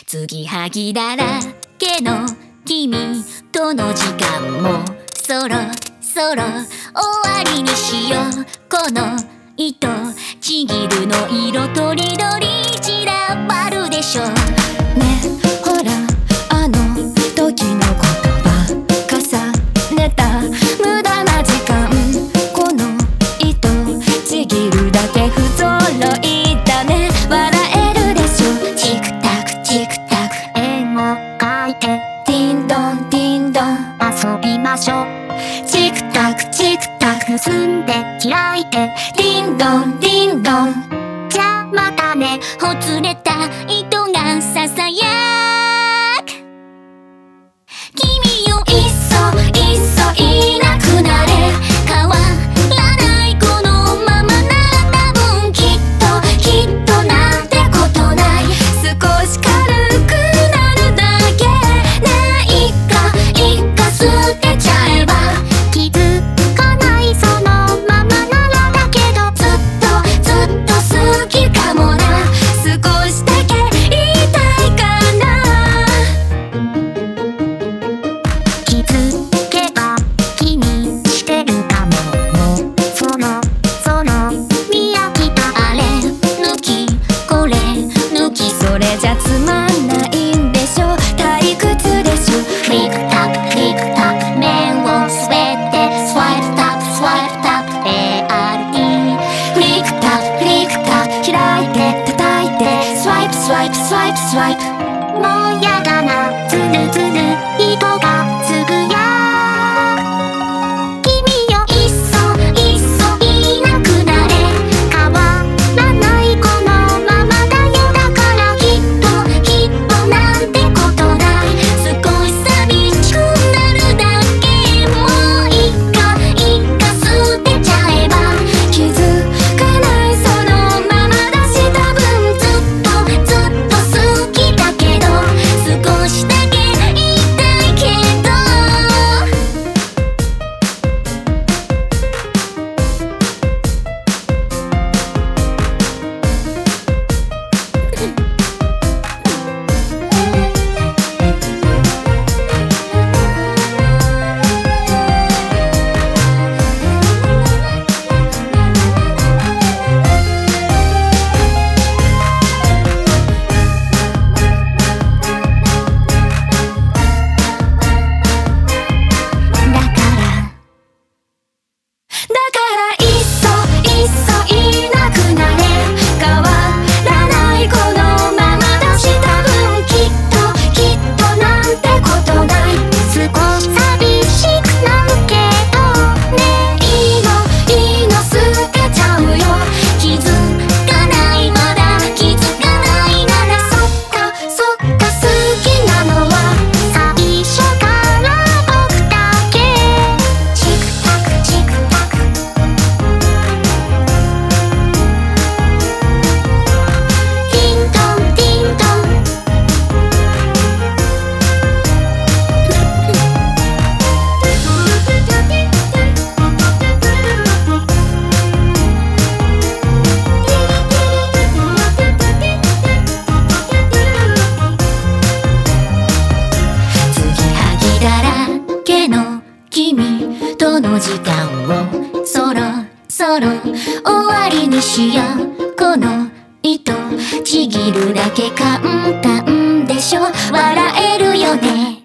継ぎはぎだらけの君との時間もそろそろ終わりにしよう。この糸ちぎるの色とりどり散らばるでしょ。ねほらあの時のことば重ねた無駄な時間。この糸ちぎるだけ不揃いだね。笑えるでしょ。チクタクチクタク絵を描いてディンドンディンドン遊びましょう。チクタクチクタク盗んで開いてディンドンディンドン。じゃあまたね。ほつれた糸がささやく。君よいっそいっそいなくなれ。変わらないこのままなら多分きっとなんてことない。少し軽くなるだけね。いっか捨てちゃえば気づかないそのままならだけどずっと好きかもな。少しだけ言いたいかな。気づけば気にしてるかも。もうその見飽きたあれ抜きこれ抜きそれじゃつまんないんでしょ。退屈でしょ。フリクタクフリクタク面を滑ってスワイプタップスワイプタップ ART。 フリクタクフリクタク開いて叩いてスワイプスワイプスワイプスワイプ。もうやだなズルズル糸がつぶやく。君よいっそいなくなれ。変わらないこのままだよ。だからきっとなんてことない。少し寂しくなるだけ。もういっか捨てちゃえば気づかないそのままだし多分ずっと好きだけど少しだけ言いたいけど。だからいっそいなくなれ。変わらないこのままだし多分きっとなんてことない。少し寂しくなるけどね。いいの捨てちゃうよ。気づかないまだ気づかないならそっか好きなのは最初から僕だけ。チクタクチクタクディンドンディンドン。継ぎはぎだらけの君との時間をそろそろ終わりにしよう。この糸ちぎるだけ簡単でしょ。笑えるよね。